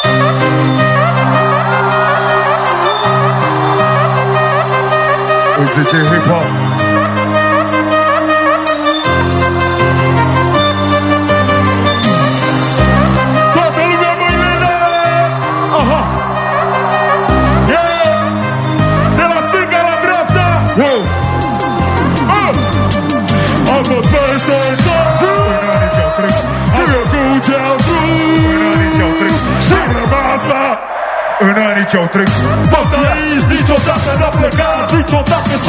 DJ Hip Hop. Toată lumea mâinile! Aha! Yeah! De la stânga la dreapta! Wow! Am fost peste tot! În anii ce-au trecut! Știu eu cu ce-au vrut! În anii ce-au trecut! Și-am rămas la... În anii ce-au trecut! Bătăiți niciodată n-a plecat! Niciodată